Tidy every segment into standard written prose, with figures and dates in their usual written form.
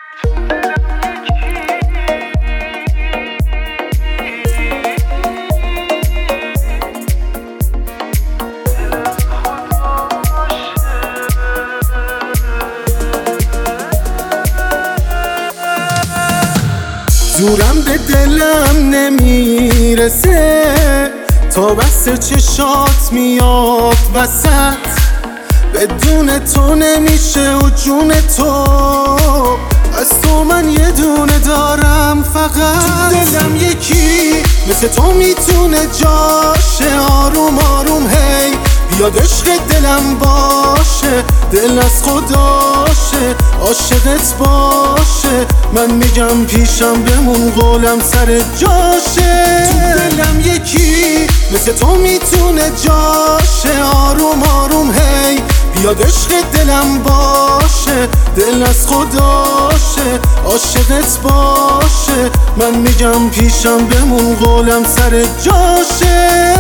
زورم به دلم نمیرسه تا بس چشات میاد وسط. بدون تو نمیشه و جون تو از تو من یه دونه دارم فقط. تو دلم یکی مثل تو میتونه جاشه آروم آروم هی بیاد عشق دلم باشه. دل از خداشه عاشقت باشه. من میگم پیشم بمون قولم سر جاشه. تو دلم یکی مثل تو میتونه جاشه آروم آروم هی بیاد عشق دلم باشه. دل از خداشه عاشقت باشه. من میگم پیشم بمون قولم سر جاشه.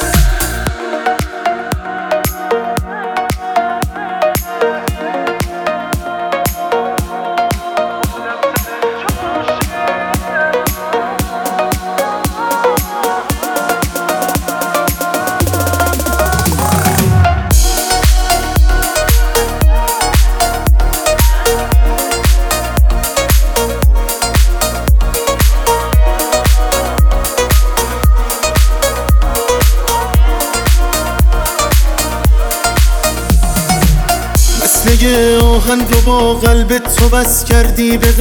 مثل آهن رو با قلب تو بس کردی به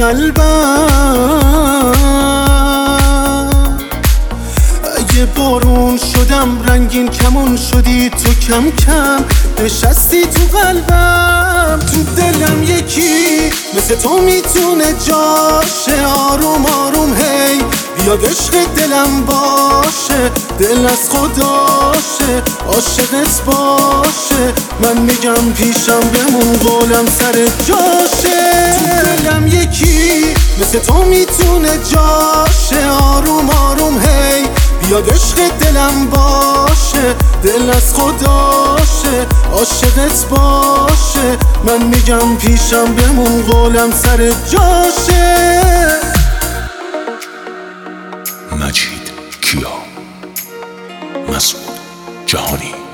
قلبم. اگه بارون شدم رنگین کمون شدی تو کم کم نشستی تو قلبم. تو دلم یکی مثل تو میتونه جاشه آروم آروم هی بیاد عشق دلم باشه. دل از خداشه عاشقت باشه. من میگم پیشم بمون قولم سر جاشه. تو دلم یکی مثل تو میتونه جاشه آروم آروم هی بیاد عشق دلم باشه. دل از خداشه عاشقت باشه. من میگم پیشم بمون قولم سر جاشه. مجید کیا، مسعود جهانی.